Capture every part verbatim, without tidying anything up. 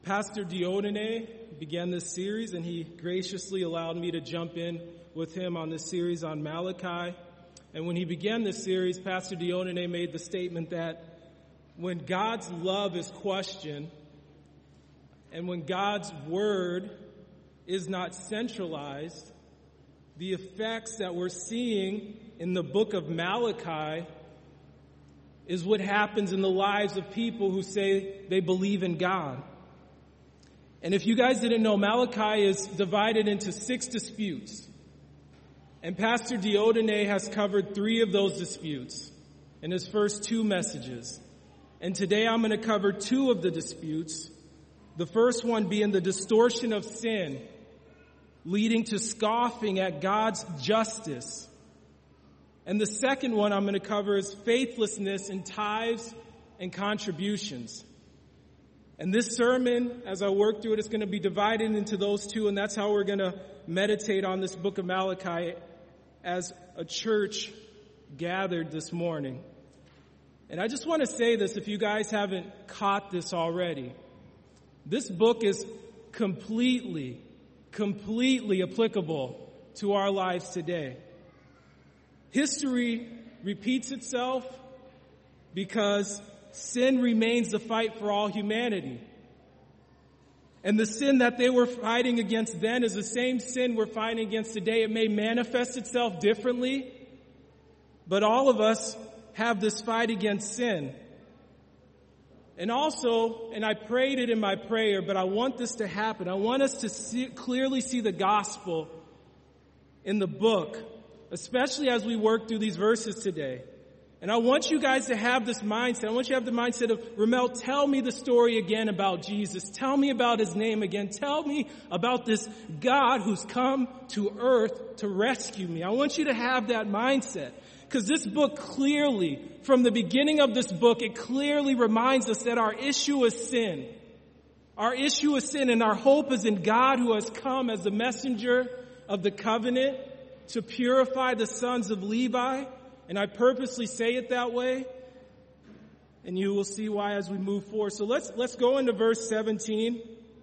Pastor Diodene began this series, and he graciously allowed me to jump in with him on this series on Malachi. And when he began this series, Pastor Diodene made the statement that when God's love is questioned, and when God's word is not centralized, the effects that we're seeing in the book of Malachi is what happens in the lives of people who say they believe in God. And if you guys didn't know, Malachi is divided into six disputes. And Pastor Diodene has covered three of those disputes in his first two messages. And today I'm going to cover two of the disputes. The first one being the distortion of sin, leading to scoffing at God's justice. And the second one I'm going to cover is faithlessness in tithes and contributions. And this sermon, as I work through it, is going to be divided into those two, and that's how we're going to meditate on this book of Malachi as a church gathered this morning. And I just want to say this, if you guys haven't caught this already. This book is completely, completely applicable to our lives today. History repeats itself because sin remains the fight for all humanity. And the sin that they were fighting against then is the same sin we're fighting against today. It may manifest itself differently, but all of us have this fight against sin. And also, and I prayed it in my prayer, but I want this to happen. I want us to see, clearly see the gospel in the book, especially as we work through these verses today. And I want you guys to have this mindset. I want you to have the mindset of, Ramel, tell me the story again about Jesus. Tell me about his name again. Tell me about this God who's come to earth to rescue me. I want you to have that mindset. Because this book clearly, from the beginning of this book, it clearly reminds us that our issue is sin. Our issue is sin, and our hope is in God who has come as the messenger of the covenant to purify the sons of Levi. And I purposely say it that way, and you will see why as we move forward. So let's let's go into verse seventeen,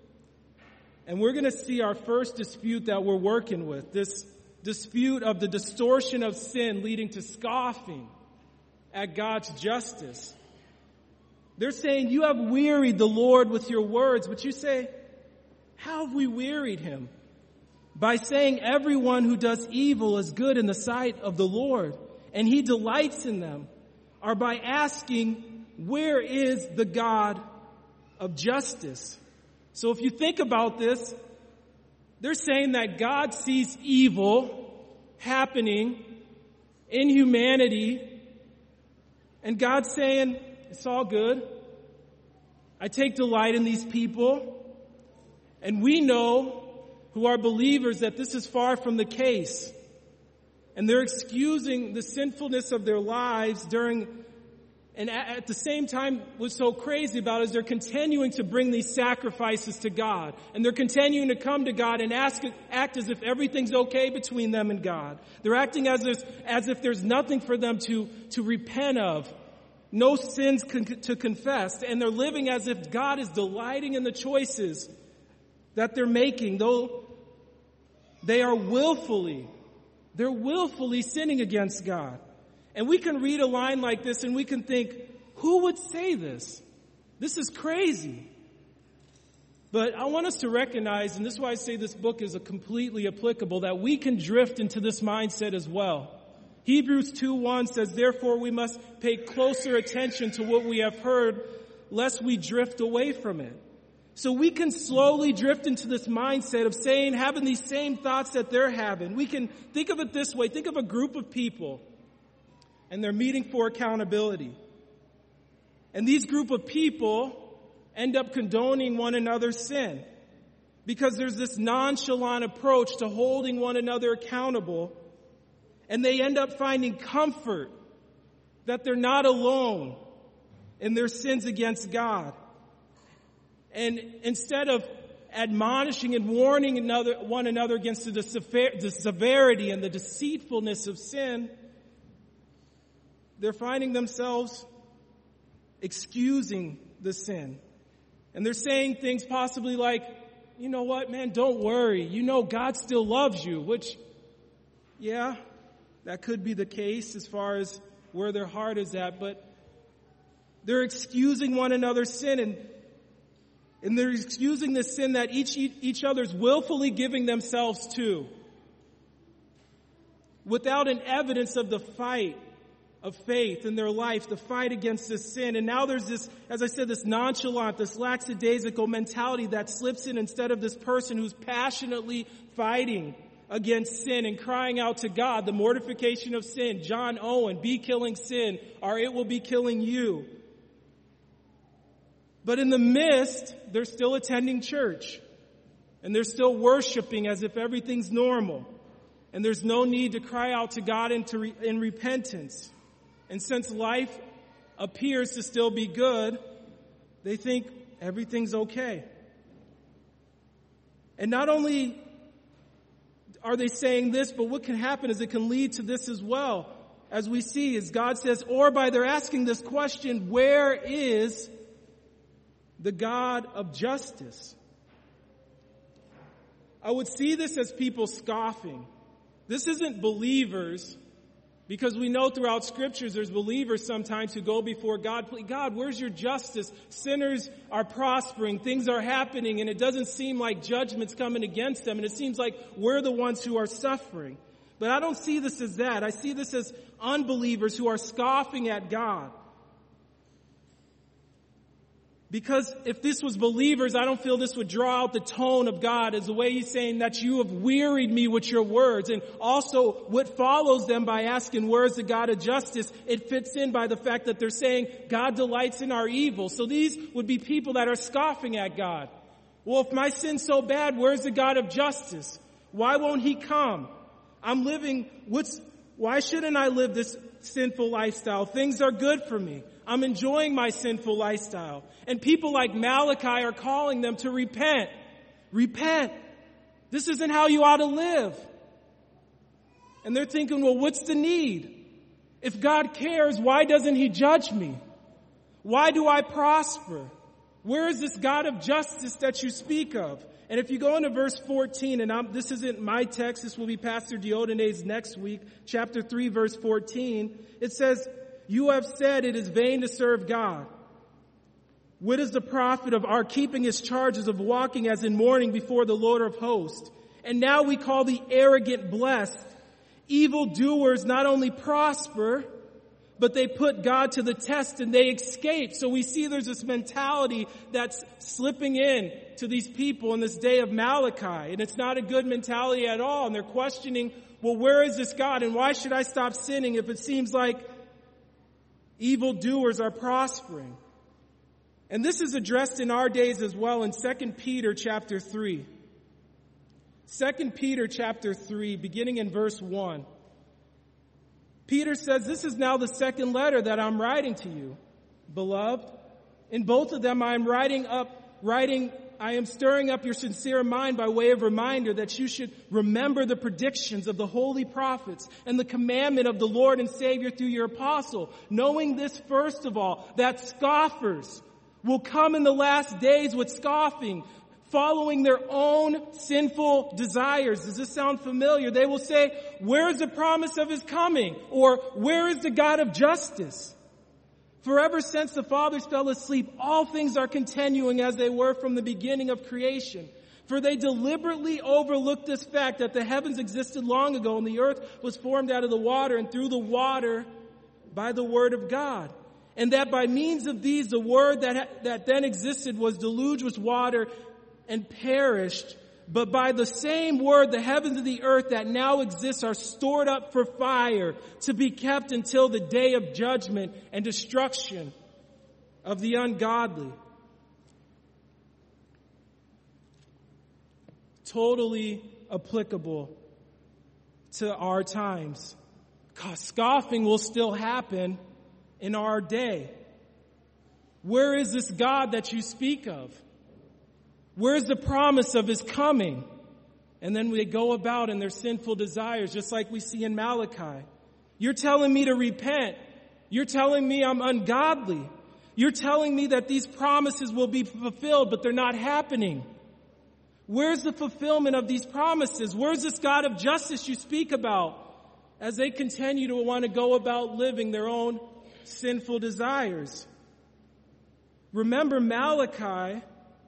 and we're going to see our first dispute that we're working with, this dispute of the distortion of sin leading to scoffing at God's justice. They're saying, you have wearied the Lord with your words, but you say, how have we wearied him? By saying everyone who does evil is good in the sight of the Lord, and he delights in them, or by asking, where is the God of justice? So if you think about this, they're saying that God sees evil happening in humanity, and God's saying, it's all good. I take delight in these people, and we know who are believers that this is far from the case. And they're excusing the sinfulness of their lives during, and at the same time, what's so crazy about it is they're continuing to bring these sacrifices to God. And they're continuing to come to God and ask, act as if everything's okay between them and God. They're acting as if, as if there's nothing for them to, to repent of, no sins con- to confess. And they're living as if God is delighting in the choices that they're making, though they are willfully They're willfully sinning against God. And we can read a line like this and we can think, who would say this? This is crazy. But I want us to recognize, and this is why I say this book is a completely applicable, that we can drift into this mindset as well. Hebrews two one says, therefore we must pay closer attention to what we have heard, lest we drift away from it. So we can slowly drift into this mindset of saying, having these same thoughts that they're having. We can think of it this way. Think of a group of people, and they're meeting for accountability. And these group of people end up condoning one another's sin because there's this nonchalant approach to holding one another accountable, and they end up finding comfort that they're not alone in their sins against God. And instead of admonishing and warning another, one another against the, sever- the severity and the deceitfulness of sin, they're finding themselves excusing the sin. And they're saying things possibly like, you know what, man, don't worry. You know God still loves you, which, yeah, that could be the case as far as where their heart is at. But they're excusing one another's sin, and, and they're excusing the sin that each, each other's willfully giving themselves to, without an evidence of the fight of faith in their life, the fight against this sin. And now there's this, as I said, this nonchalant, this lackadaisical mentality that slips in instead of this person who's passionately fighting against sin and crying out to God, the mortification of sin. John Owen, be killing sin, or it will be killing you. But in the midst, they're still attending church, and they're still worshiping as if everything's normal. And there's no need to cry out to God in, to re- in repentance. And since life appears to still be good, they think everything's okay. And not only are they saying this, but what can happen is it can lead to this as well. As we see, as God says, or by their asking this question, where is the God of justice? I would see this as people scoffing. This isn't believers, because we know throughout scriptures there's believers sometimes who go before God, please, God, where's your justice? Sinners are prospering, things are happening, and it doesn't seem like judgment's coming against them, and it seems like we're the ones who are suffering. But I don't see this as that. I see this as unbelievers who are scoffing at God. Because if this was believers, I don't feel this would draw out the tone of God as the way he's saying that you have wearied me with your words. And also what follows them by asking, where is the God of justice? It fits in by the fact that they're saying God delights in our evil. So these would be people that are scoffing at God. Well, if my sin's so bad, where's the God of justice? Why won't he come? I'm living, what's, why shouldn't I live this sinful lifestyle? Things are good for me. I'm enjoying my sinful lifestyle. And people like Malachi are calling them to repent. Repent. This isn't how you ought to live. And they're thinking, well, what's the need? If God cares, why doesn't he judge me? Why do I prosper? Where is this God of justice that you speak of? And if you go into verse fourteen, and I'm, this isn't my text, this will be Pastor Diodane's next week, chapter three, verse fourteen, it says, you have said it is vain to serve God. What is the profit of our keeping his charges, of walking as in mourning before the Lord of hosts? And now we call the arrogant blessed. Evildoers not only prosper, but they put God to the test and they escape. So we see there's this mentality that's slipping in to these people in this day of Malachi. And it's not a good mentality at all. And they're questioning, well, where is this God? And why should I stop sinning if it seems like evildoers are prospering? And this is addressed in our days as well in Second Peter chapter three. Second Peter chapter three, beginning in verse one. Peter says, this is now the second letter that I'm writing to you, beloved. In both of them I am writing up, writing, I am stirring up your sincere mind by way of reminder that you should remember the predictions of the holy prophets and the commandment of the Lord and Savior through your apostle, knowing this first of all, that scoffers will come in the last days with scoffing, following their own sinful desires. Does this sound familiar? They will say, where is the promise of his coming? Or where is the God of justice? For ever since the fathers fell asleep, all things are continuing as they were from the beginning of creation. For they deliberately overlooked this fact that the heavens existed long ago and the earth was formed out of the water and through the water by the word of God. And that by means of these, the word that, that then existed was deluged with water and perished. But by the same word, the heavens and the earth that now exists are stored up for fire, to be kept until the day of judgment and destruction of the ungodly. Totally applicable to our times. Scoffing will still happen in our day. Where is this God that you speak of? Where's the promise of his coming? And then they go about in their sinful desires, just like we see in Malachi. You're telling me to repent. You're telling me I'm ungodly. You're telling me that these promises will be fulfilled, but they're not happening. Where's the fulfillment of these promises? Where's this God of justice you speak about as they continue to want to go about living their own sinful desires? Remember, Malachi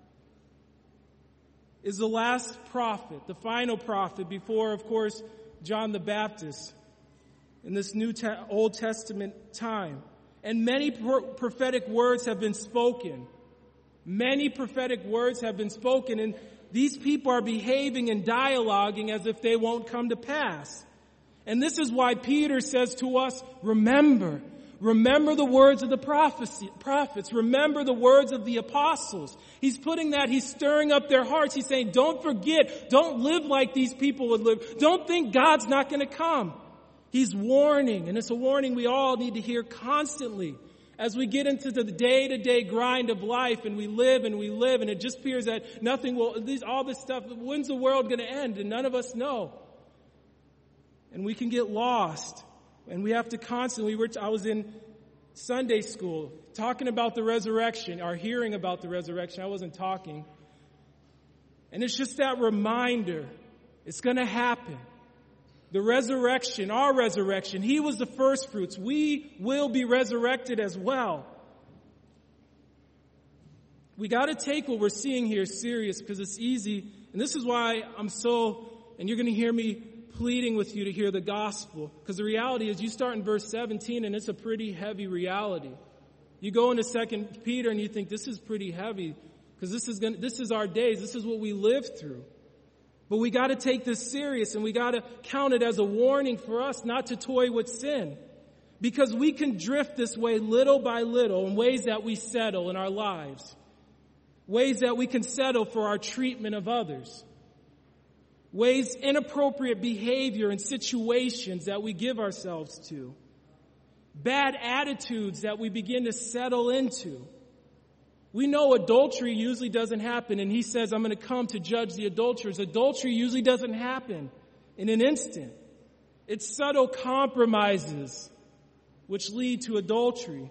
is the last prophet, the final prophet before, of course, John the Baptist in this New Te- Old Testament time. And many pro- prophetic words have been spoken. Many prophetic words have been spoken, and these people are behaving and dialoguing as if they won't come to pass. And this is why Peter says to us, remember, remember the words of the prophecy, prophets, remember the words of the apostles. He's putting that, he's stirring up their hearts. He's saying, don't forget, don't live like these people would live. Don't think God's not going to come. He's warning, and it's a warning we all need to hear constantly as we get into the day-to-day grind of life, and we live and we live, and it just appears that nothing will, these, all this stuff, when's the world going to end? And none of us know. And we can get lost, and we have to constantly, we were, I was in Sunday school talking about the resurrection, or hearing about the resurrection. I wasn't talking. And it's just that reminder, it's going to happen. The resurrection, our resurrection, He was the first fruits. We will be resurrected as well. We got to take what we're seeing here serious, because it's easy. And this is why I'm so, and you're going to hear me pleading with you to hear the gospel. Because the reality is, you start in verse seventeen, and it's a pretty heavy reality. You go into Second Peter and you think this is pretty heavy, because this is going, this is our days. This is what we live through. But we got to take this serious, and we got to count it as a warning for us not to toy with sin. Because we can drift this way little by little in ways that we settle in our lives. Ways that we can settle for our treatment of others. Ways, inappropriate behavior in situations that we give ourselves to. Bad attitudes that we begin to settle into. We know adultery usually doesn't happen, and He says, I'm going to come to judge the adulterers. Adultery usually doesn't happen in an instant. It's subtle compromises which lead to adultery.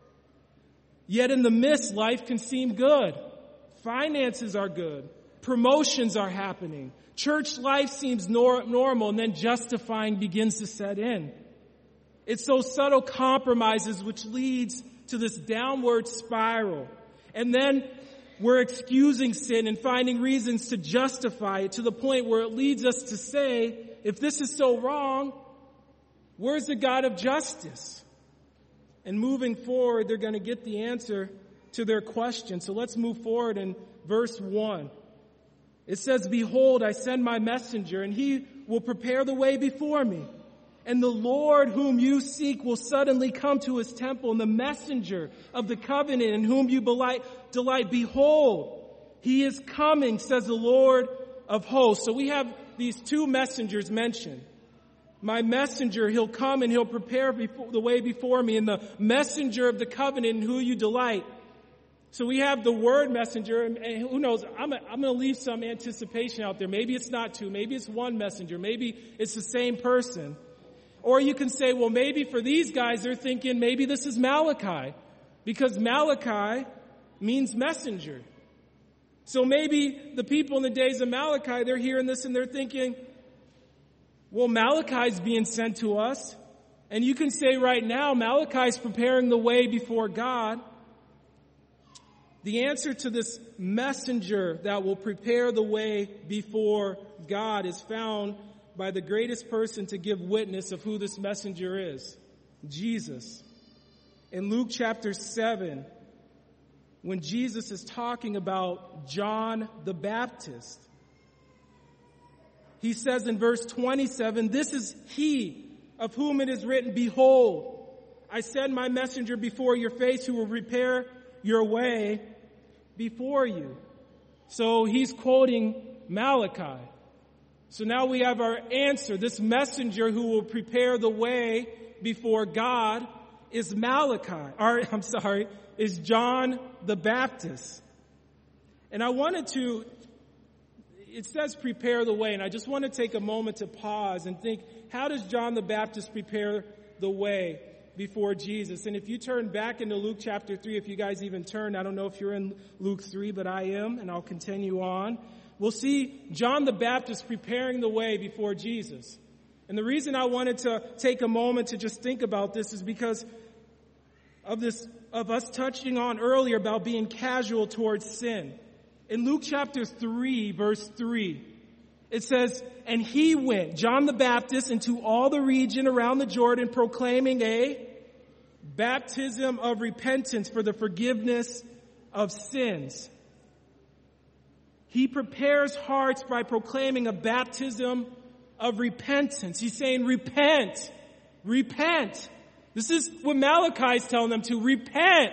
Yet in the midst, life can seem good. Finances are good. Promotions are happening. Church life seems nor- normal, and then justifying begins to set in. It's those subtle compromises which leads to this downward spiral. And then we're excusing sin and finding reasons to justify it, to the point where it leads us to say, if this is so wrong, where's the God of justice? And moving forward, they're going to get the answer to their question. So let's move forward in verse one. It says, behold, I send my messenger, and he will prepare the way before me. And the Lord whom you seek will suddenly come to His temple, and the messenger of the covenant in whom you delight, delight, behold, He is coming, says the Lord of hosts. So we have these two messengers mentioned. My messenger, He'll come and He'll prepare before, the way before me, and the messenger of the covenant in whom you delight. So we have the word messenger, and who knows, I'm, I'm going to leave some anticipation out there. Maybe it's not two, maybe it's one messenger, maybe it's the same person. Or you can say, well, maybe for these guys, they're thinking maybe this is Malachi, because Malachi means messenger. So maybe the people in the days of Malachi, they're hearing this and they're thinking, well, Malachi's being sent to us. And you can say right now, Malachi's preparing the way before God. The answer to this messenger that will prepare the way before God is found by the greatest person to give witness of who this messenger is, Jesus. In Luke chapter seven, when Jesus is talking about John the Baptist, He says in verse twenty-seven, this is He of whom it is written, behold, I send my messenger before your face who will prepare your way before you. So He's quoting Malachi. So now we have our answer. This messenger who will prepare the way before God is Malachi, or I'm sorry, is John the Baptist. And I wanted to, it says prepare the way, and I just want to take a moment to pause and think, how does John the Baptist prepare the way? before Jesus. And if you turn back into Luke chapter three, if you guys even turn, I don't know if you're in Luke three, but I am, and I'll continue on. We'll see John the Baptist preparing the way before Jesus. And the reason I wanted to take a moment to just think about this is because of this, of us touching on earlier about being casual towards sin. In Luke chapter three, verse three, it says, and he went, John the Baptist, into all the region around the Jordan, proclaiming a baptism of repentance for the forgiveness of sins. He prepares hearts by proclaiming a baptism of repentance. He's saying, repent, repent. This is what Malachi is telling them to, repent.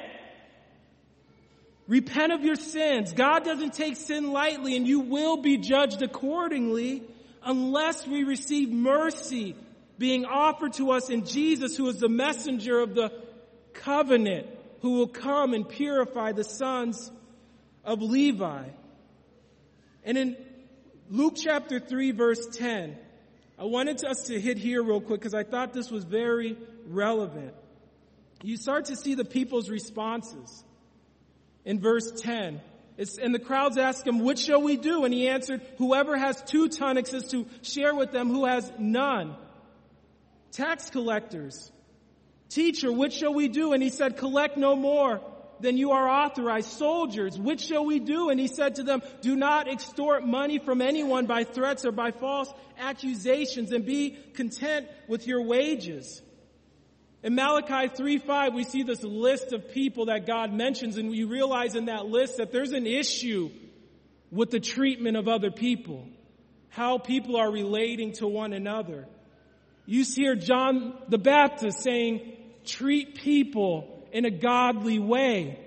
Repent of your sins. God doesn't take sin lightly, and you will be judged accordingly unless we receive mercy being offered to us in Jesus, who is the messenger of the covenant, who will come and purify the sons of Levi. And in Luke chapter three, verse ten, I wanted us to hit here real quick because I thought this was very relevant. You start to see the people's responses. In verse ten, it's, and the crowds asked him, what shall we do? And he answered, whoever has two tunics is to share with them who has none. Tax collectors, teacher, what shall we do? And he said, collect no more than you are authorized. Soldiers, what shall we do? And he said to them, do not extort money from anyone by threats or by false accusations, and be content with your wages. In Malachi three five, we see this list of people that God mentions, and we realize in that list that there's an issue with the treatment of other people, how people are relating to one another. You see here John the Baptist saying, treat people in a godly way.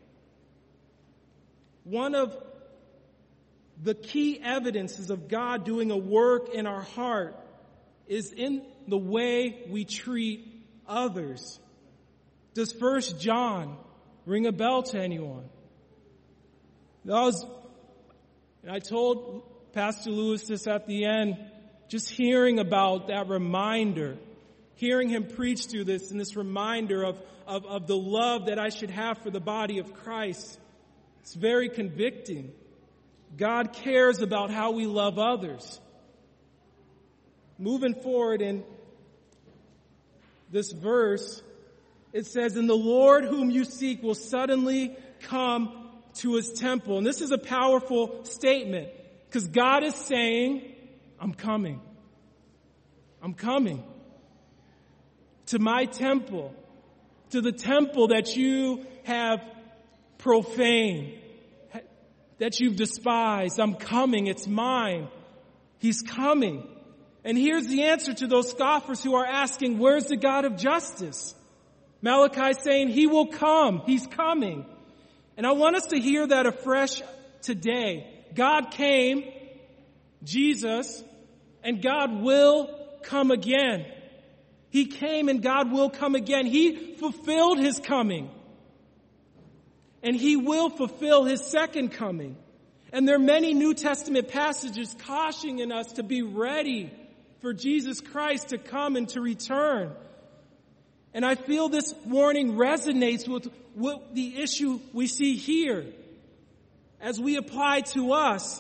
One of the key evidences of God doing a work in our heart is in the way we treat others. Does First John ring a bell to anyone? That was, and I told Pastor Lewis this at the end, just hearing about that reminder, hearing him preach through this and this reminder of, of, of the love that I should have for the body of Christ. It's very convicting. God cares about how we love others. Moving forward in this verse, it says, and the Lord whom you seek will suddenly come to his temple. And this is a powerful statement because God is saying, I'm coming. I'm coming to my temple, to the temple that you have profaned, that you've despised. I'm coming. It's mine. He's coming. And here's the answer to those scoffers who are asking, where's the God of justice? Malachi is saying, he will come. He's coming. And I want us to hear that afresh today. God came, Jesus, and God will come again. He came and God will come again. He fulfilled his coming. And he will fulfill his second coming. And there are many New Testament passages cautioning us to be ready for Jesus Christ to come and to return. And I feel this warning resonates with what the issue we see here. As we apply to us,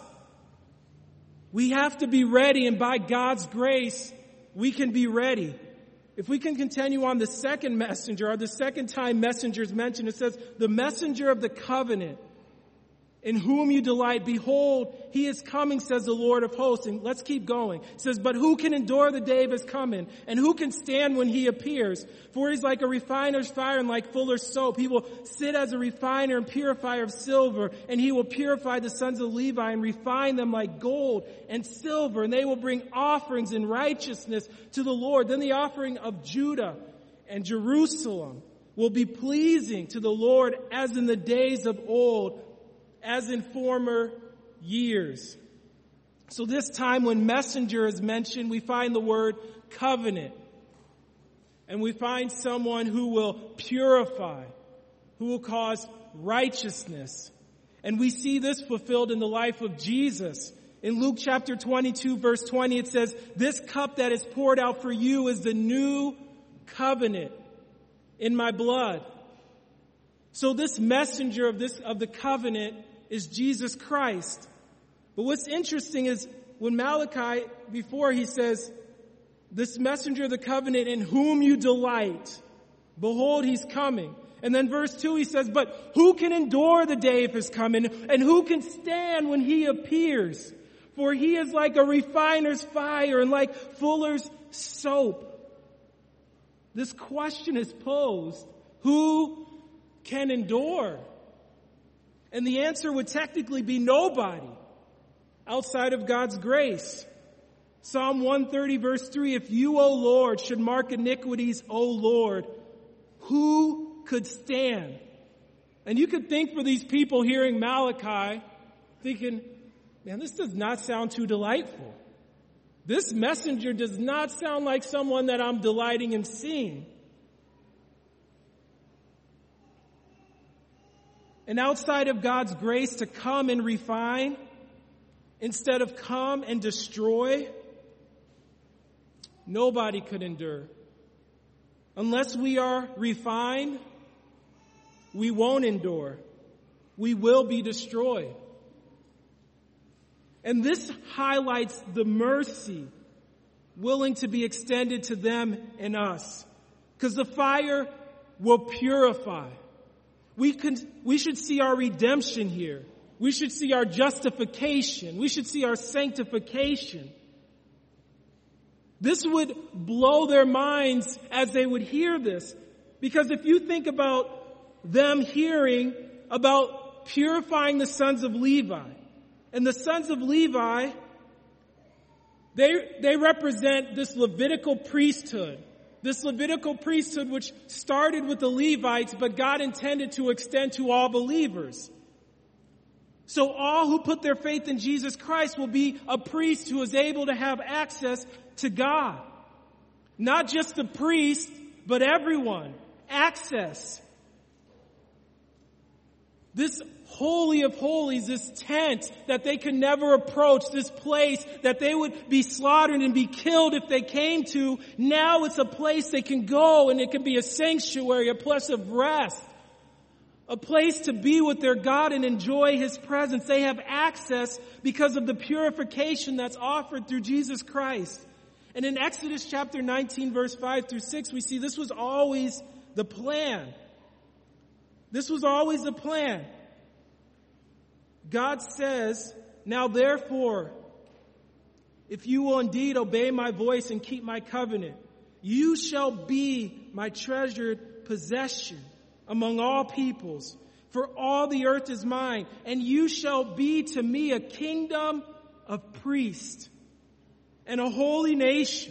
we have to be ready, and by God's grace, we can be ready. If we can continue on the second messenger, or the second time messenger is mentioned, it says, the messenger of the covenant, in whom you delight, behold, he is coming, says the Lord of hosts. And let's keep going. It says, but who can endure the day of his coming? And who can stand when he appears? For he's like a refiner's fire and like fuller's soap. He will sit as a refiner and purifier of silver. And he will purify the sons of Levi and refine them like gold and silver. And they will bring offerings in righteousness to the Lord. Then the offering of Judah and Jerusalem will be pleasing to the Lord as in the days of old, as in former years. So this time when messenger is mentioned, we find the word covenant. And we find someone who will purify, who will cause righteousness. And we see this fulfilled in the life of Jesus. In Luke chapter twenty-two, verse twenty, it says, this cup that is poured out for you is the new covenant in my blood. So this messenger of this of the covenant is Jesus Christ. But what's interesting is when Malachi, before he says, this messenger of the covenant in whom you delight, behold, he's coming. And then verse two, he says, but who can endure the day of his coming? And who can stand when he appears? For he is like a refiner's fire and like fuller's soap. This question is posed. Who can endure? And the answer would technically be nobody outside of God's grace. Psalm one thirty verse three, if you, O Lord, should mark iniquities, O Lord, who could stand? And you could think for these people hearing Malachi, thinking, man, this does not sound too delightful. This messenger does not sound like someone that I'm delighting in seeing. And outside of God's grace to come and refine, instead of come and destroy, nobody could endure. Unless we are refined, we won't endure. We will be destroyed. And this highlights the mercy willing to be extended to them and us. Because the fire will purify. We can, we should see our redemption here. We should see our justification. We should see our sanctification. This would blow their minds as they would hear this. Because if you think about them hearing about purifying the sons of Levi, and the sons of Levi, they, they represent this Levitical priesthood. This Levitical priesthood which started with the Levites, but God intended to extend to all believers. So all who put their faith in Jesus Christ will be a priest who is able to have access to God. Not just the priest, but everyone. Access. This Holy of Holies, this tent that they could never approach, this place that they would be slaughtered and be killed if they came to, now it's a place they can go and it can be a sanctuary, a place of rest, a place to be with their God and enjoy His presence. They have access because of the purification that's offered through Jesus Christ. And in Exodus chapter nineteen, verse five through six, we see this was always the plan. This was always the plan. God says, now therefore, if you will indeed obey my voice and keep my covenant, you shall be my treasured possession among all peoples, for all the earth is mine, and you shall be to me a kingdom of priests and a holy nation.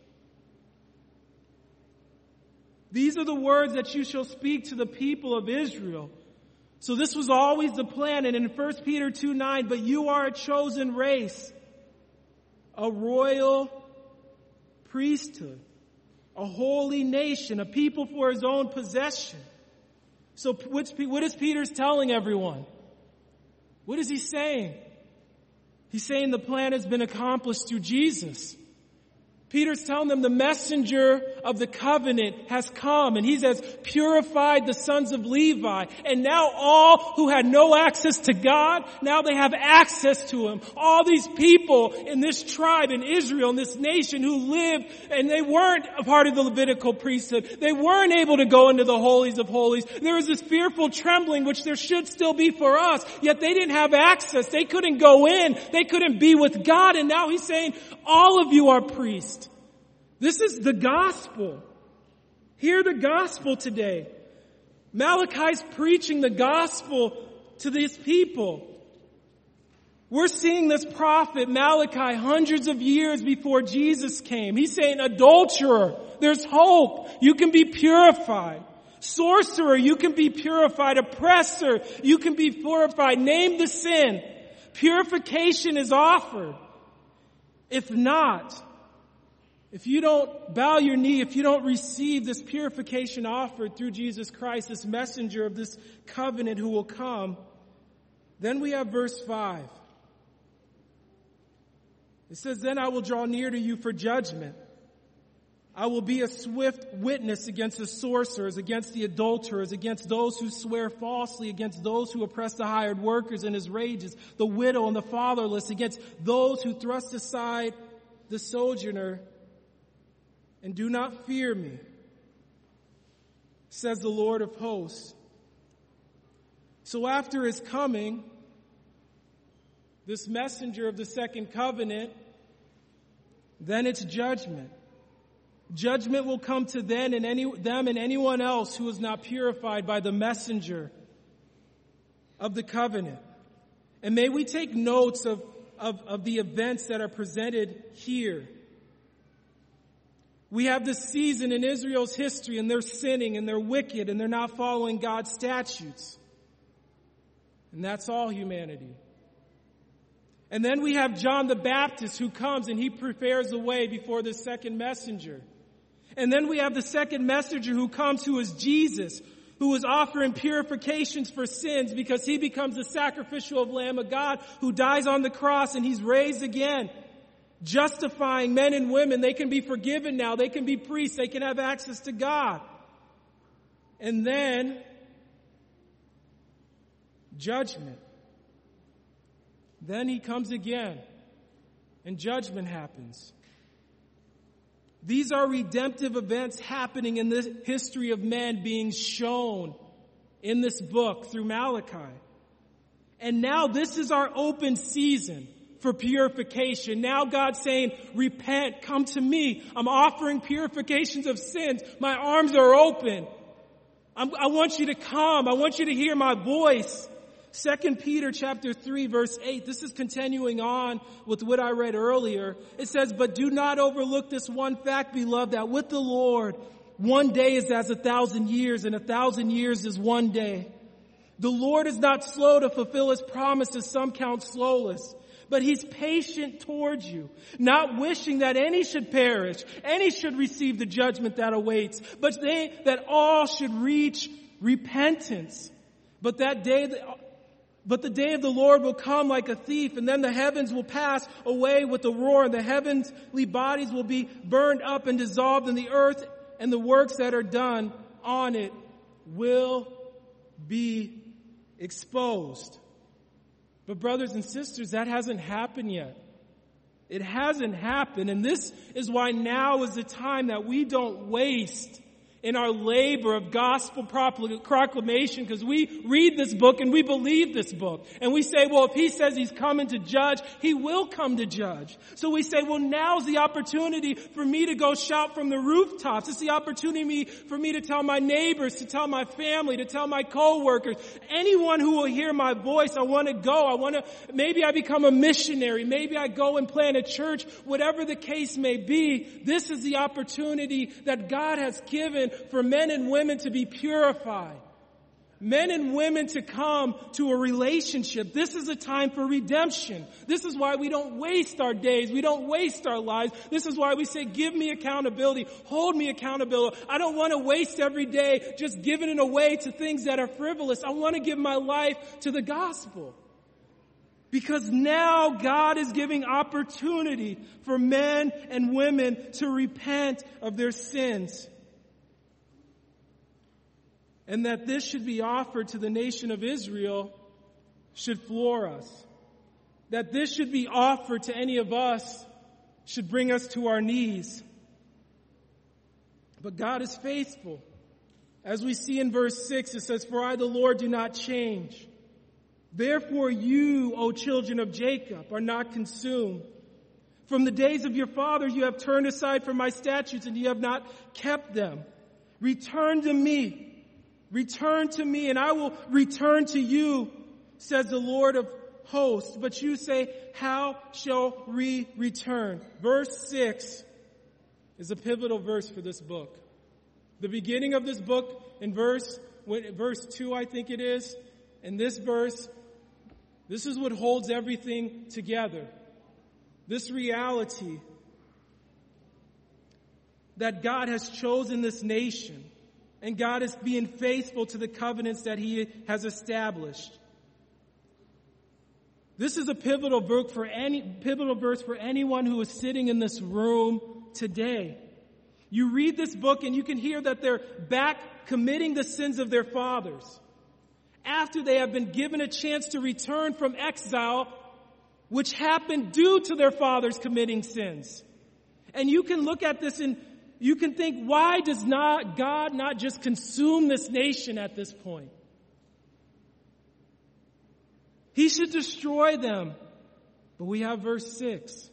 These are the words that you shall speak to the people of Israel. So this was always the plan. And in First Peter two nine, but you are a chosen race, a royal priesthood, a holy nation, a people for His own possession. So what is Peter telling everyone? What is he saying? He's saying the plan has been accomplished through Jesus. Peter's telling them the messenger of the covenant has come, and he has purified the sons of Levi. And now all who had no access to God, now they have access to Him. All these people in this tribe, in Israel, in this nation who lived, and they weren't a part of the Levitical priesthood. They weren't able to go into the holies of holies. There was this fearful trembling, which there should still be for us. Yet they didn't have access. They couldn't go in. They couldn't be with God. And now He's saying, all of you are priests. This is the gospel. Hear the gospel today. Malachi's preaching the gospel to these people. We're seeing this prophet Malachi hundreds of years before Jesus came. He's saying, adulterer, there's hope. You can be purified. Sorcerer, you can be purified. Oppressor, you can be purified. Name the sin. Purification is offered. If not, if you don't bow your knee, if you don't receive this purification offered through Jesus Christ, this messenger of this covenant who will come, then we have verse five. It says, then I will draw near to you for judgment. I will be a swift witness against the sorcerers, against the adulterers, against those who swear falsely, against those who oppress the hired workers in his wages, the widow and the fatherless, against those who thrust aside the sojourner. And do not fear me, says the Lord of hosts. So after his coming, this messenger of the second covenant, then it's judgment. Judgment will come to them and, any, them and anyone else who is not purified by the messenger of the covenant. And may we take notes of, of, of the events that are presented here. We have this season in Israel's history, and they're sinning and they're wicked and they're not following God's statutes. And that's all humanity. And then we have John the Baptist who comes and he prepares the way before the second messenger. And then we have the second messenger who comes, who is Jesus, who is offering purifications for sins because he becomes the sacrificial Lamb of God who dies on the cross and he's raised again, justifying men and women. They can be forgiven now. They can be priests. They can have access to God. And then judgment. Then he comes again and judgment happens. These are redemptive events happening in the history of man being shown in this book through Malachi. And now this is our open season for purification. Now God's saying, repent, come to me. I'm offering purifications of sins. My arms are open. I'm, I want you to come. I want you to hear my voice. Second Peter chapter three verse eight, this is continuing on with what I read earlier. It says, but do not overlook this one fact, beloved, that with the Lord, one day is as a thousand years, and a thousand years is one day. The Lord is not slow to fulfill his promises, some count slowness, but he's patient towards you, not wishing that any should perish, any should receive the judgment that awaits, but they, that all should reach repentance. But that day, But the day of the Lord will come like a thief, and then the heavens will pass away with a roar, and the heavenly bodies will be burned up and dissolved, and the earth and the works that are done on it will be exposed. But brothers and sisters, that hasn't happened yet. It hasn't happened, and this is why now is the time that we don't waste in our labor of gospel proclamation, because we read this book and we believe this book. And we say, well, if he says he's coming to judge, he will come to judge. So we say, well, now's the opportunity for me to go shout from the rooftops. It's the opportunity for me to tell my neighbors, to tell my family, to tell my coworkers, anyone who will hear my voice. I want to go. I want to, maybe I become a missionary. Maybe I go and plant a church. Whatever the case may be, this is the opportunity that God has given for men and women to be purified. Men and women to come to a relationship. This is a time for redemption. This is why we don't waste our days. We don't waste our lives. This is why we say, give me accountability. Hold me accountable. I don't want to waste every day just giving it away to things that are frivolous. I want to give my life to the gospel. Because now God is giving opportunity for men and women to repent of their sins. And that this should be offered to the nation of Israel should floor us. That this should be offered to any of us should bring us to our knees. But God is faithful. As we see in verse six, it says, for I, the Lord, do not change. Therefore you, O children of Jacob, are not consumed. From the days of your fathers you have turned aside from my statutes, and you have not kept them. Return to me. Return to me, and I will return to you, says the Lord of hosts. But you say, how shall we return? Verse six is a pivotal verse for this book. The beginning of this book, in verse, verse two, I think it is, in this verse, this is what holds everything together. This reality that God has chosen this nation. And God is being faithful to the covenants that he has established. This is a pivotal verse for any, pivotal verse for anyone who is sitting in this room today. You read this book and you can hear that they're back committing the sins of their fathers after they have been given a chance to return from exile, which happened due to their fathers committing sins. And you can look at this and you can think, why does not God not just consume this nation at this point? He should destroy them. But we have verse six.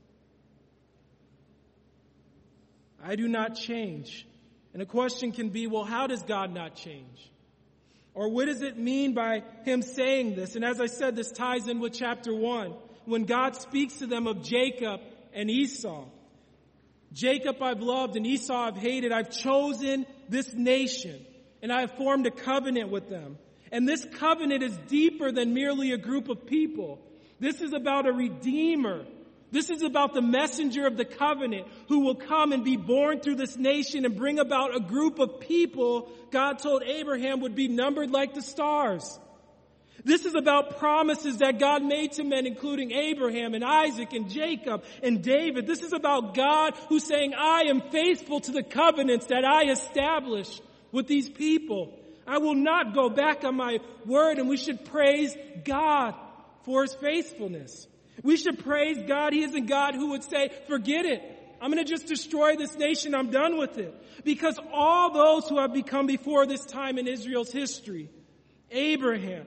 I do not change. And a question can be, well, how does God not change? Or what does it mean by him saying this? And as I said, this ties in with chapter one, when God speaks to them of Jacob and Esau. Jacob I've loved and Esau I've hated. I've chosen this nation and I have formed a covenant with them. And this covenant is deeper than merely a group of people. This is about a redeemer. This is about the messenger of the covenant who will come and be born through this nation and bring about a group of people God told Abraham would be numbered like the stars. This is about promises that God made to men, including Abraham and Isaac and Jacob and David. This is about God who's saying, I am faithful to the covenants that I established with these people. I will not go back on my word, and we should praise God for his faithfulness. We should praise God. He isn't God who would say, forget it. I'm going to just destroy this nation. I'm done with it. Because all those who have become before this time in Israel's history, Abraham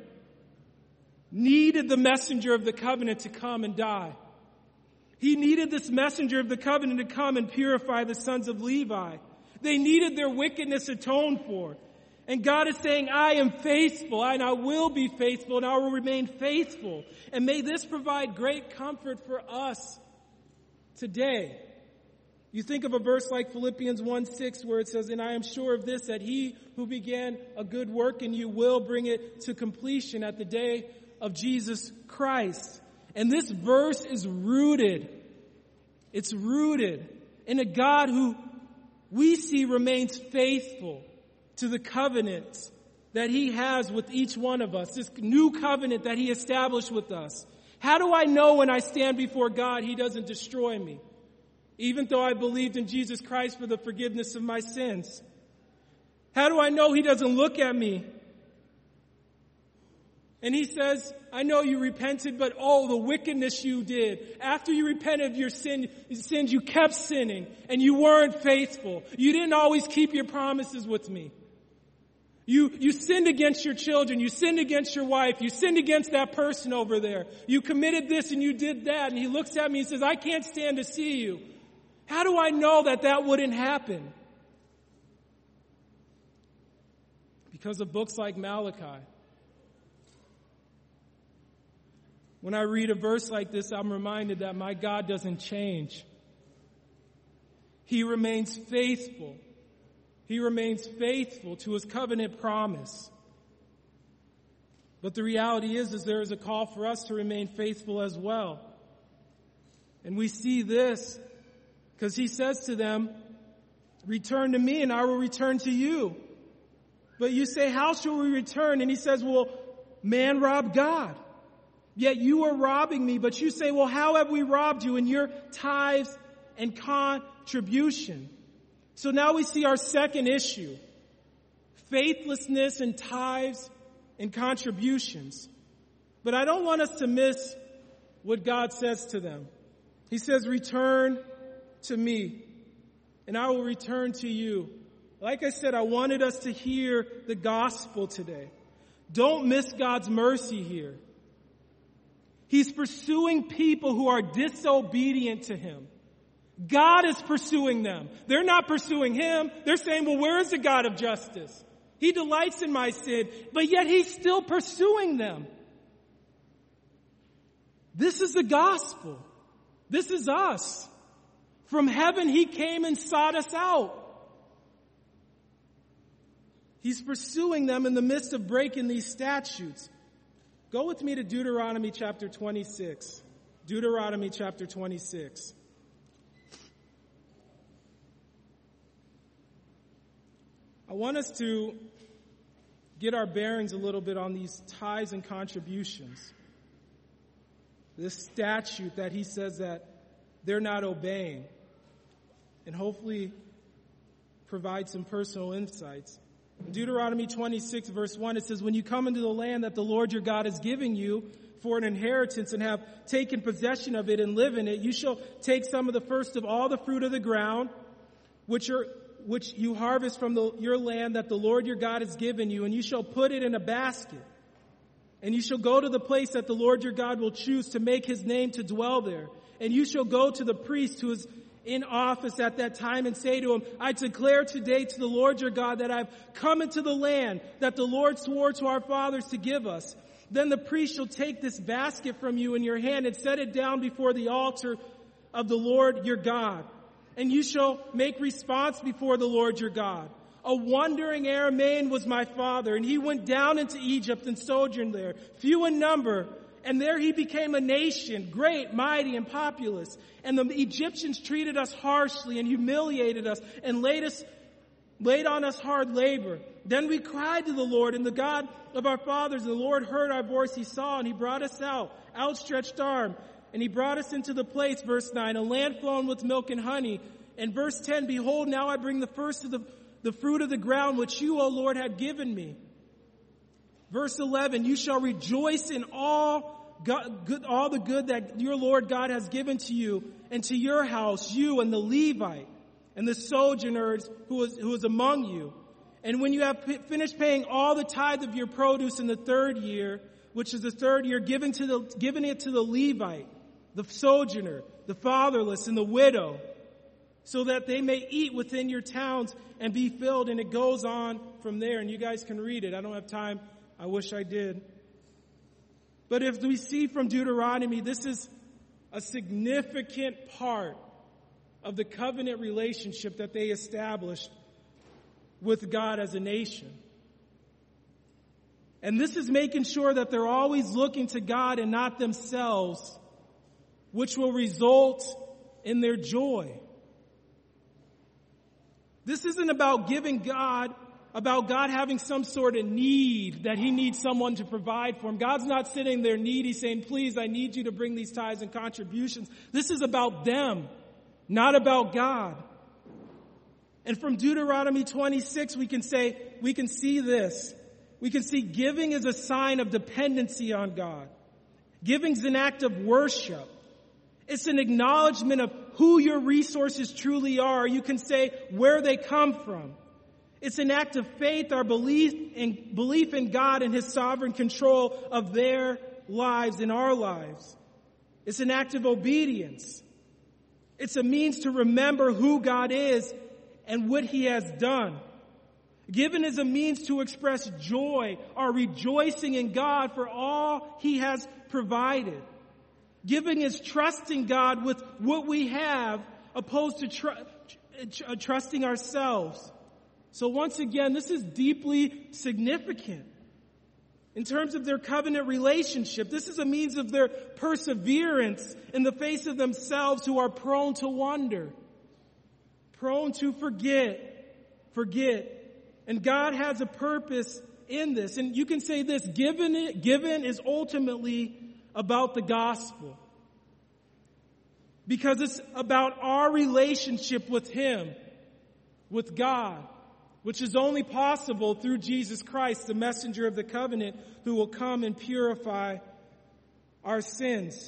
needed the messenger of the covenant to come and die. He needed this messenger of the covenant to come and purify the sons of Levi. They needed their wickedness atoned for. And God is saying, I am faithful, and I will be faithful, and I will remain faithful. And may this provide great comfort for us today. You think of a verse like Philippians one six where it says, and I am sure of this, that he who began a good work in you will bring it to completion at the day of Jesus Christ. And this verse is rooted. It's rooted in a God who we see remains faithful to the covenants that he has with each one of us, this new covenant that he established with us. How do I know when I stand before God he doesn't destroy me, even though I believed in Jesus Christ for the forgiveness of my sins? How do I know he doesn't look at me and he says, I know you repented, but oh, the wickedness you did. After you repented of your sin, sins, you kept sinning and you weren't faithful. You didn't always keep your promises with me. You, you sinned against your children. You sinned against your wife. You sinned against that person over there. You committed this and you did that. And he looks at me and says, I can't stand to see you. How do I know that that wouldn't happen? Because of books like Malachi. When I read a verse like this, I'm reminded that my God doesn't change. He remains faithful. He remains faithful to his covenant promise. But the reality is, is there is a call for us to remain faithful as well. And we see this because he says to them, return to me and I will return to you. But you say, how shall we return? And he says, well, man robbed God. Yet you are robbing me. But you say, well, how have we robbed you? In your tithes and contribution. So now we see our second issue. Faithlessness and tithes and contributions. But I don't want us to miss what God says to them. He says, return to me and I will return to you. Like I said, I wanted us to hear the gospel today. Don't miss God's mercy here. He's pursuing people who are disobedient to him. God is pursuing them. They're not pursuing him. They're saying, well, where is the God of justice? He delights in my sin, but yet he's still pursuing them. This is the gospel. This is us. From heaven, he came and sought us out. He's pursuing them in the midst of breaking these statutes. Go with me to Deuteronomy chapter twenty-six. Deuteronomy chapter twenty-six. I want us to get our bearings a little bit on these tithes and contributions. This statute that he says that they're not obeying. And hopefully provide some personal insights. In Deuteronomy twenty-six, verse one, it says, when you come into the land that the Lord your God is giving you for an inheritance and have taken possession of it and live in it, you shall take some of the first of all the fruit of the ground, which are which you harvest from the, your land that the Lord your God has given you, and you shall put it in a basket. And you shall go to the place that the Lord your God will choose to make his name to dwell there. And you shall go to the priest who is in office at that time and say to him, I declare today to the Lord your God that I've come into the land that the Lord swore to our fathers to give us. Then the priest shall take this basket from you in your hand and set it down before the altar of the Lord your God. And you shall make response before the Lord your God. A wandering Aramean was my father, and he went down into Egypt and sojourned there, few in number, and there he became a nation, great, mighty, and populous. And the Egyptians treated us harshly and humiliated us and laid us, laid on us hard labor. Then we cried to the Lord, and the God of our fathers, the Lord heard our voice. He saw, and he brought us out, outstretched arm, and he brought us into the place, verse nine, a land flowing with milk and honey. And verse ten, behold, now I bring the first of the, the fruit of the ground, which you, O Lord, have given me. Verse eleven, you shall rejoice in all God, good, all the good that your Lord God has given to you and to your house, you and the Levite and the sojourners who is, who is among you. And when you have p- finished paying all the tithe of your produce in the third year, which is the third year, given to the, giving it to the Levite, the sojourner, the fatherless, and the widow, so that they may eat within your towns and be filled. And it goes on from there, and you guys can read it. I don't have time. I wish I did. But if we see from Deuteronomy, this is a significant part of the covenant relationship that they established with God as a nation. And this is making sure that they're always looking to God and not themselves, which will result in their joy. This isn't about giving God, about God having some sort of need that he needs someone to provide for him. God's not sitting there needy saying, please, I need you to bring these tithes and contributions. This is about them, not about God. And from Deuteronomy twenty-six, we can say, we can see this. We can see giving is a sign of dependency on God. Giving is an act of worship. It's an acknowledgement of who your resources truly are. You can say where they come from. It's an act of faith, our belief in, belief in God and his sovereign control of their lives and our lives. It's an act of obedience. It's a means to remember who God is and what he has done. Given is a means to express joy, our rejoicing in God for all he has provided. Giving is trusting God with what we have, opposed to tr- tr- trusting ourselves. So once again, this is deeply significant. In terms of their covenant relationship, this is a means of their perseverance in the face of themselves who are prone to wonder, prone to forget, forget. And God has a purpose in this. And you can say this, given, it, given is ultimately about the gospel. Because it's about our relationship with him, with God, which is only possible through Jesus Christ, the messenger of the covenant, who will come and purify our sins.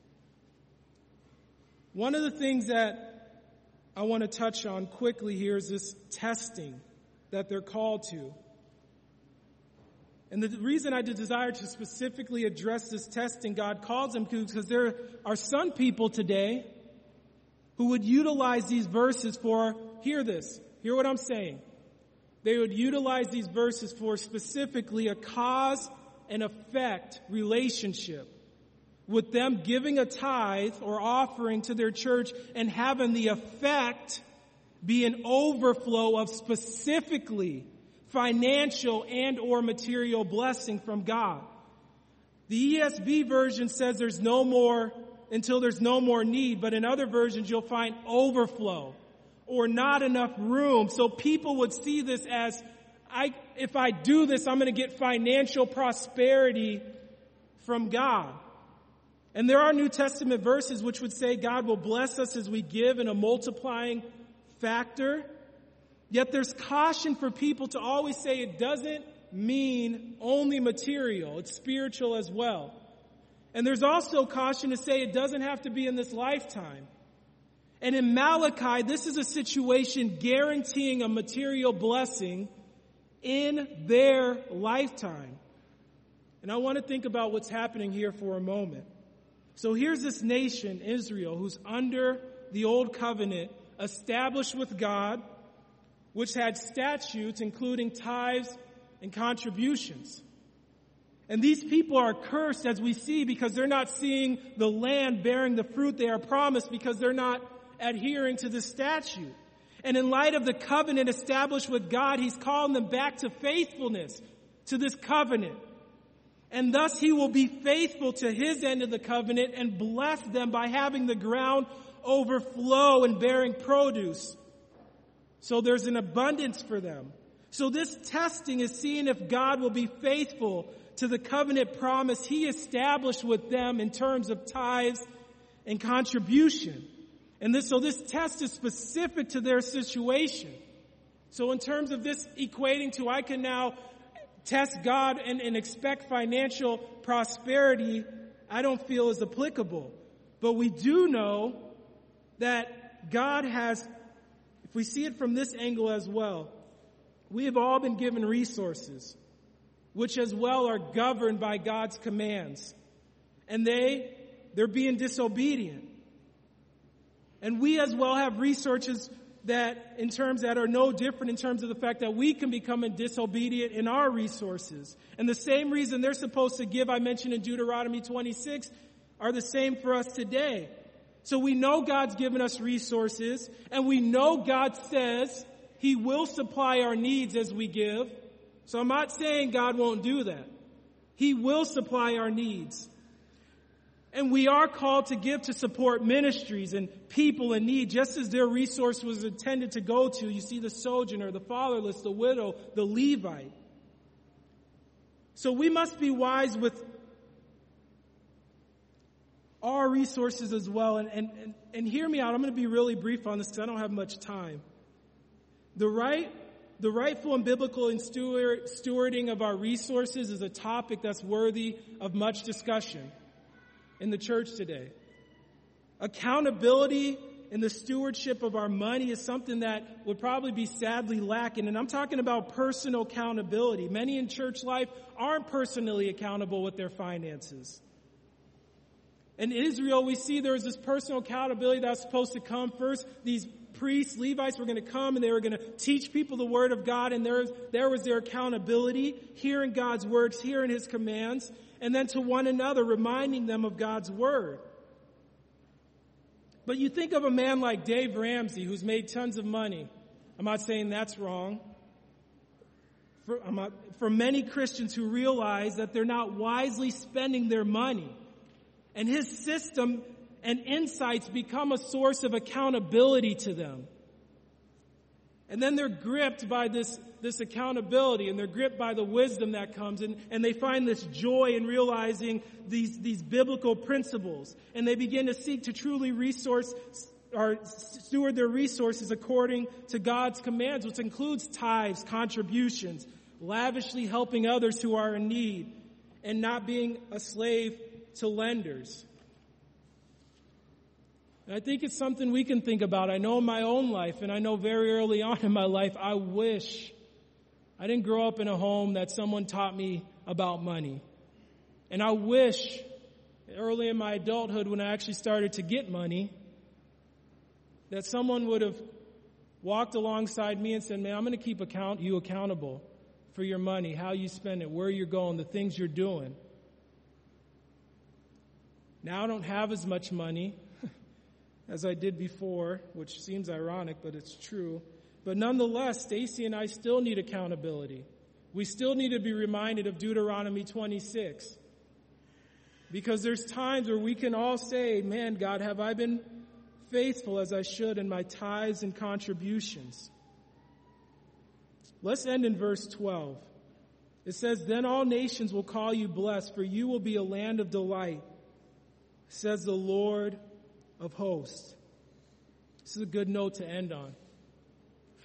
One of the things that I want to touch on quickly here is this testing that they're called to. And the reason I desire to specifically address this testing God calls them to is because there are some people today who would utilize these verses for, hear this, hear what I'm saying. They would utilize these verses for specifically a cause and effect relationship, with them giving a tithe or offering to their church and having the effect be an overflow of specifically financial and or material blessing from God. The E S V version says there's no more until there's no more need, but in other versions you'll find overflow or not enough room. So people would see this as, I, if I do this, I'm going to get financial prosperity from God. And there are New Testament verses which would say God will bless us as we give in a multiplying factor. Yet there's caution for people to always say it doesn't mean only material. It's spiritual as well. And there's also caution to say it doesn't have to be in this lifetime. And in Malachi, this is a situation guaranteeing a material blessing in their lifetime. And I want to think about what's happening here for a moment. So here's this nation, Israel, who's under the old covenant, established with God, which had statutes including tithes and contributions. And these people are cursed, as we see, because they're not seeing the land bearing the fruit they are promised, because they're not adhering to the statute. And in light of the covenant established with God, he's calling them back to faithfulness, to this covenant. And thus he will be faithful to his end of the covenant and bless them by having the ground overflow and bearing produce. So there's an abundance for them. So this testing is seeing if God will be faithful to the covenant promise he established with them in terms of tithes and contribution. And this, so this test is specific to their situation. So in terms of this equating to, I can now test God and, and expect financial prosperity, I don't feel is applicable. But we do know that God has, if we see it from this angle as well, we have all been given resources, which as well are governed by God's commands. And they, they're being disobedient. And we as well have resources that in terms that are no different in terms of the fact that we can become disobedient in our resources. And the same reason they're supposed to give, I mentioned in Deuteronomy twenty-six, are the same for us today. So we know God's given us resources, and we know God says he will supply our needs as we give. So I'm not saying God won't do that. He will supply our needs. And we are called to give to support ministries and people in need, just as their resource was intended to go to. You see the sojourner, the fatherless, the widow, the Levite. So we must be wise with our resources as well. And, and, and, and hear me out. I'm going to be really brief on this because I don't have much time. The right, the rightful and biblical steward, stewarding of our resources is a topic that's worthy of much discussion in the church today. Accountability in the stewardship of our money is something that would probably be sadly lacking. And I'm talking about personal accountability. Many in church life aren't personally accountable with their finances. In Israel, we see there was this personal accountability that was supposed to come first. These priests, Levites were going to come and they were going to teach people the word of God, and there, there was their accountability, hearing God's words, hearing his commands, and then to one another, reminding them of God's word. But you think of a man like Dave Ramsey, who's made tons of money. I'm not saying that's wrong. For, I'm not, for many Christians who realize that they're not wisely spending their money, and his system and insights become a source of accountability to them. And then they're gripped by this, this accountability, and they're gripped by the wisdom that comes, and, and they find this joy in realizing these, these biblical principles. And they begin to seek to truly resource or steward their resources according to God's commands, which includes tithes, contributions, lavishly helping others who are in need, and not being a slave to lenders. And I think it's something we can think about. I know in my own life, and I know very early on in my life, I wish I didn't grow up in a home that someone taught me about money. And I wish early in my adulthood, when I actually started to get money, that someone would have walked alongside me and said, man, I'm going to keep account you accountable for your money, how you spend it, where you're going, the things you're doing. Now I don't have as much money as I did before, which seems ironic, but it's true. But nonetheless, Stacy and I still need accountability. We still need to be reminded of Deuteronomy twenty-six. Because there's times where we can all say, man, God, have I been faithful as I should in my tithes and contributions? Let's end in verse twelve. It says, then all nations will call you blessed, for you will be a land of delight, says the Lord of hosts. This is a good note to end on.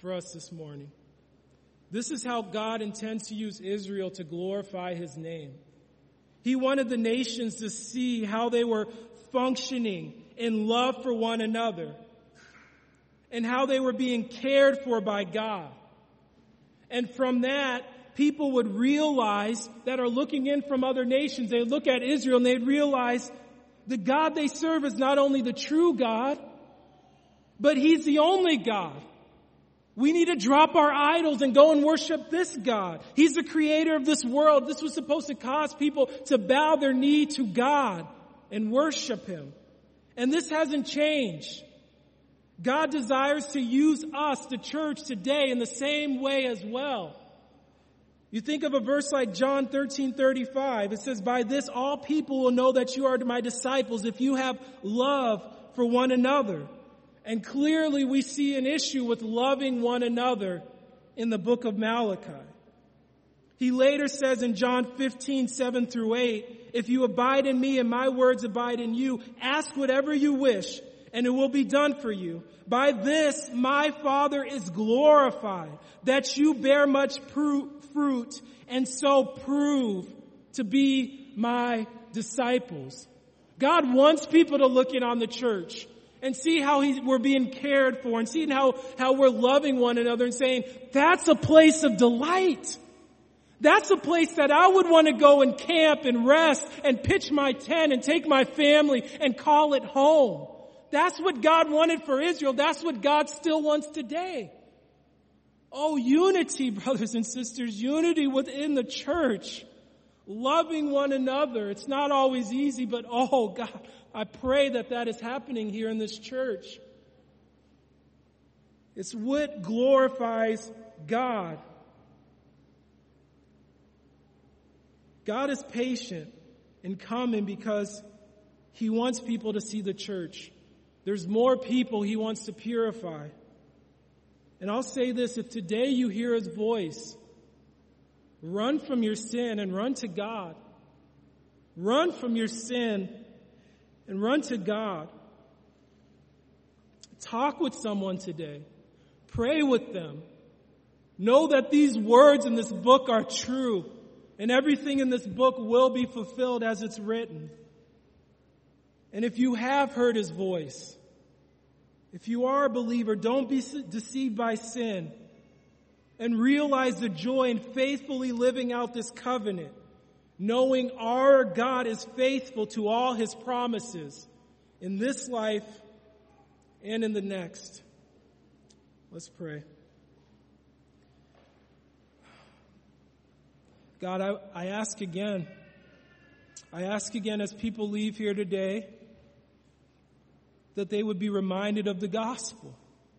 for us this morning. This is how God intends to use Israel to glorify his name. He wanted the nations to see how they were functioning in love for one another and how they were being cared for by God. And from that, people would realize that are looking in from other nations. They look at Israel and they'd realize the God they serve is not only the true God, but he's the only God. We need to drop our idols and go and worship this God. He's the creator of this world. This was supposed to cause people to bow their knee to God and worship him. And this hasn't changed. God desires to use us, the church, today in the same way as well. You think of a verse like John thirteen thirty-five. It says, by this all people will know that you are my disciples if you have love for one another. And clearly we see an issue with loving one another in the book of Malachi. He later says in John fifteen, seven through eight, if you abide in me and my words abide in you, ask whatever you wish and it will be done for you. By this my Father is glorified, that you bear much fruit and so prove to be my disciples. God wants people to look in on the church and see how he, we're being cared for and seeing how, how we're loving one another and saying, that's a place of delight. That's a place that I would want to go and camp and rest and pitch my tent and take my family and call it home. That's what God wanted for Israel. That's what God still wants today. Oh, unity, brothers and sisters, unity within the church. Loving one another. It's not always easy, but oh God, I pray that that is happening here in this church. It's what glorifies God. God is patient in coming because he wants people to see the church. There's more people he wants to purify. And I'll say this, if today you hear his voice, run from your sin and run to God. Run from your sin and run to God. Talk with someone today. Pray with them. Know that these words in this book are true, and everything in this book will be fulfilled as it's written. And if you have heard his voice, if you are a believer, don't be deceived by sin and realize the joy in faithfully living out this covenant, knowing our God is faithful to all his promises in this life and in the next. Let's pray. God, I, I ask again, I ask again as people leave here today, that they would be reminded of the gospel.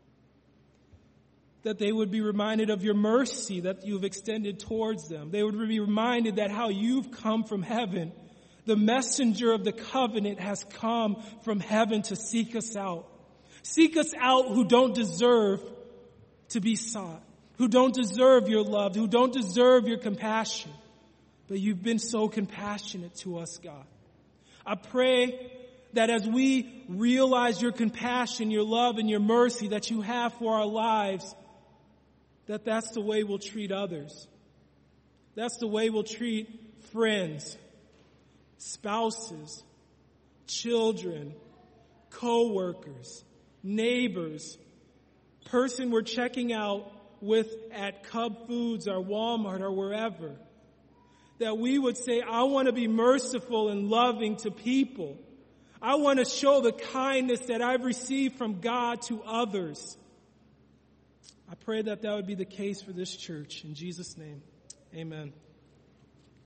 That they would be reminded of your mercy that you've extended towards them. They would be reminded that how you've come from heaven. The messenger of the covenant has come from heaven to seek us out. Seek us out who don't deserve to be sought. Who don't deserve your love. Who don't deserve your compassion. But you've been so compassionate to us, God. I pray that as we realize your compassion, your love, and your mercy that you have for our lives, that that's the way we'll treat others. That's the way we'll treat friends, spouses, children, co-workers, neighbors, person we're checking out with at Cub Foods or Walmart or wherever. That we would say, I want to be merciful and loving to people. I want to show the kindness that I've received from God to others. I pray that that would be the case for this church. In Jesus' name, amen.